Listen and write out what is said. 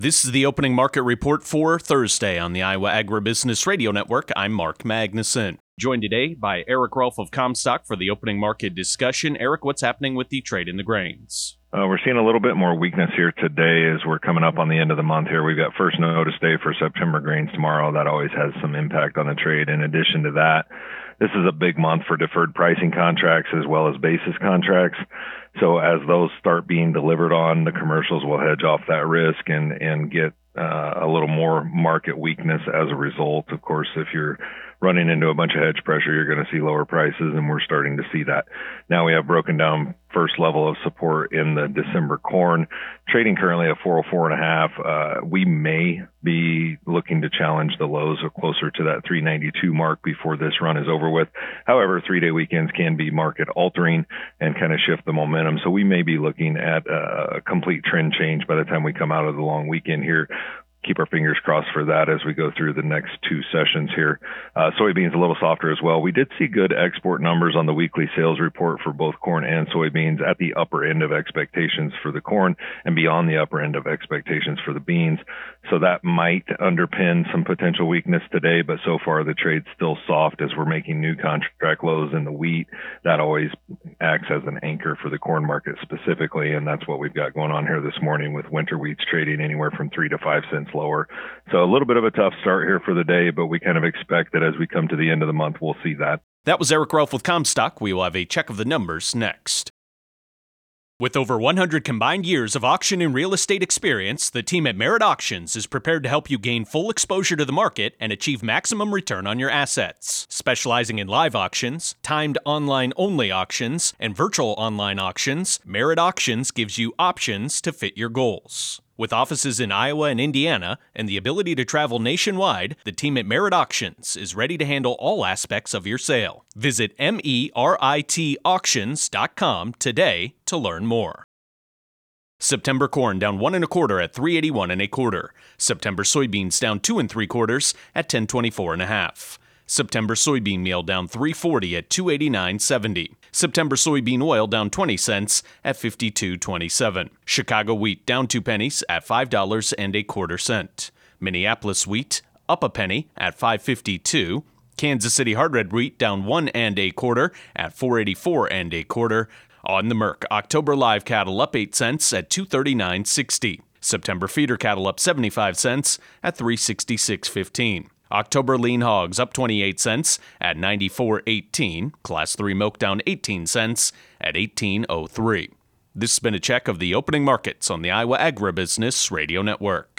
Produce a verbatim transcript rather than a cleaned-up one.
This is the opening market report for Thursday on the Iowa Agribusiness Radio Network. I'm Mark Magnuson. Joined today by Eric Rolfe of Comstock for the opening market discussion. Eric, what's happening with the trade in the grains? Uh, we're seeing a little bit more weakness here today as we're coming up on the end of the month here. We've got first notice day for September grains tomorrow. That always has some impact on the trade. In addition to that, this is a big month for deferred pricing contracts as well as basis contracts. So as those start being delivered on, the commercials will hedge off that risk and, and get uh, a little more market weakness as a result. Of course, if you're running into a bunch of hedge pressure, you're going to see lower prices, and we're starting to see that. Now we have broken down first level of support in the December corn, trading currently at four oh four and a half. Uh, we may be looking to challenge the lows of closer to that three ninety-two mark before this run is over with. However, three-day weekends can be market altering and kind of shift the momentum. So we may be looking at a complete trend change by the time we come out of the long weekend here. Keep our fingers crossed for that as we go through the next two sessions here. Uh, soybeans a little softer as well. We did see good export numbers on the weekly sales report for both corn and soybeans at the upper end of expectations for the corn and beyond the upper end of expectations for the beans. So that might underpin some potential weakness today, but so far the trade's still soft as we're making new contract lows in the wheat. That always acts as an anchor for the corn market specifically, and that's what we've got going on here this morning with winter wheats trading anywhere from three to five cents lower. So a little bit of a tough start here for the day, but we kind of expect that as we come to the end of the month, we'll see that. That was Eric Rolfe with Comstock. We will have a check of the numbers next. With over one hundred combined years of auction and real estate experience, the team at Merit Auctions is prepared to help you gain full exposure to the market and achieve maximum return on your assets. Specializing in live auctions, timed online-only auctions, and virtual online auctions, Merit Auctions gives you options to fit your goals. With offices in Iowa and Indiana and the ability to travel nationwide, the team at Merit Auctions is ready to handle all aspects of your sale. Visit merit auctions dot com today to learn more. September corn down one and a quarter at three eighty-one and a quarter. September soybeans down two and three quarters at ten twenty-four and a half. September soybean meal down three forty at two eighty-nine seventy. September soybean oil down twenty cents at fifty-two twenty-seven. Chicago wheat down two pennies at five dollars and a quarter cent. Minneapolis wheat up a penny at five fifty-two. Kansas City hard red wheat down one and a quarter at four eighty-four and a quarter. On the Merc, October live cattle up eight cents at two thirty-nine sixty. September feeder cattle up seventy-five cents at three sixty-six fifteen. October lean hogs up twenty-eight cents at ninety-four eighteen. Class three milk down eighteen cents at eighteen oh three. This has been a check of the opening markets on the Iowa Agribusiness Radio Network.